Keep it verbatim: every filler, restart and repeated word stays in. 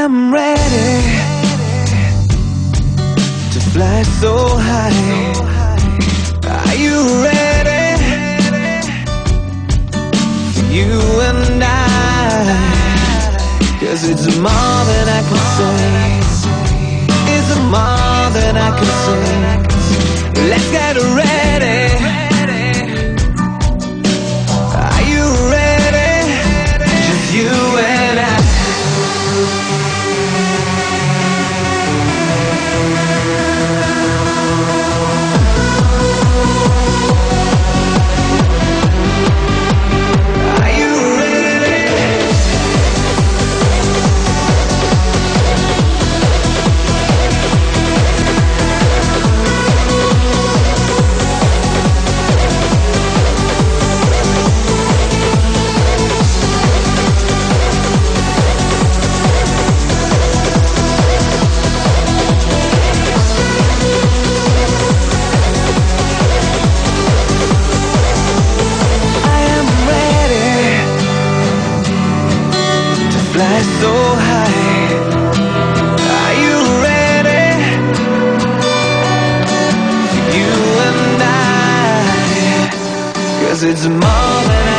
am ready to fly so high. Are you ready? You and I. 'Cause it's more than I can say. It's more than I can say. Let's get ready. Are you ready? Just you and I. Fly so high. Are you ready? You and I. 'Cause it's more than I